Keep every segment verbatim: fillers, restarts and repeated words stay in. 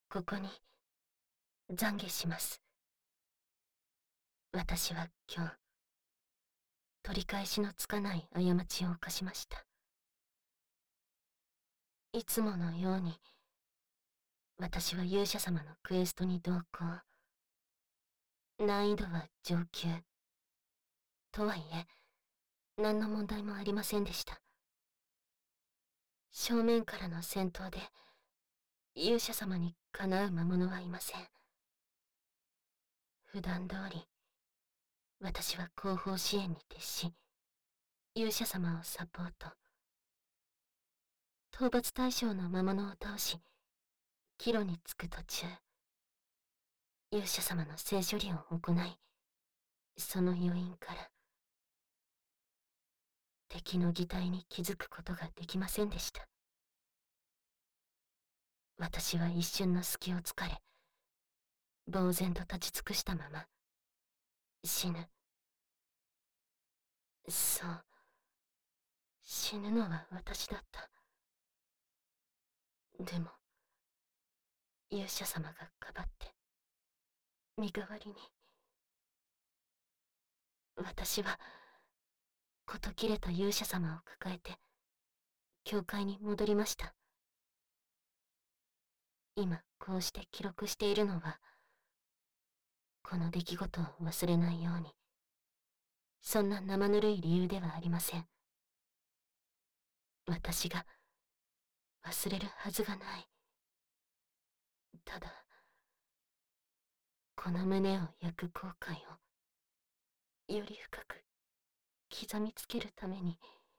ここに懺悔します。私は今日、取り返しのつかない過ちを犯しました。いつものように、私は勇者様のクエストに同行。難易度は上級。とはいえ、何の問題もありませんでした。正面からの戦闘で、勇者様にかなう魔物はいません。普段通り、私は後方支援に徹し、勇者様をサポート。討伐対象の魔物を倒し、帰路に着く途中、勇者様の聖処理を行い、その余韻から、敵の擬態に気づくことができませんでした。私は一瞬の隙をつかれ、呆然と立ち尽くしたまま、死ぬ。そう、死ぬのは私だった。でも、勇者様がかばって、身代わりに。私は、事切れた勇者様を抱えて、教会に戻りました。今、こうして記録しているのは、この出来事を忘れないように、そんな生ぬるい理由ではありません。私が、忘れるはずがない。ただ、この胸を焼く後悔を、より深く、刻みつけるために、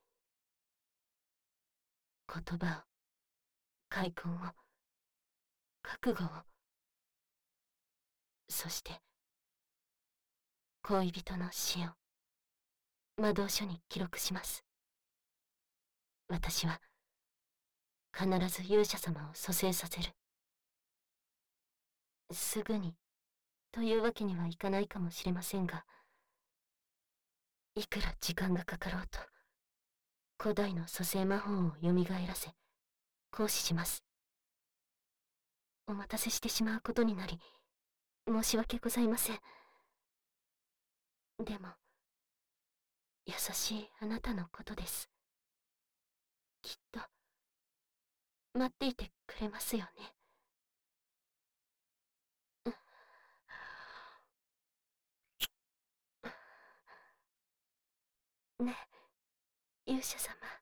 言葉を、開墾を、覚悟を、そして、恋人の死を、魔導書に記録します。私は、必ず勇者様を蘇生させる。すぐに、というわけにはいかないかもしれませんが、いくら時間がかかろうと、古代の蘇生魔法を蘇らせ、行使します。お待たせしてしまうことになり、申し訳ございません。でも、優しいあなたのことです。きっと、待っていてくれますよね。ね、勇者様。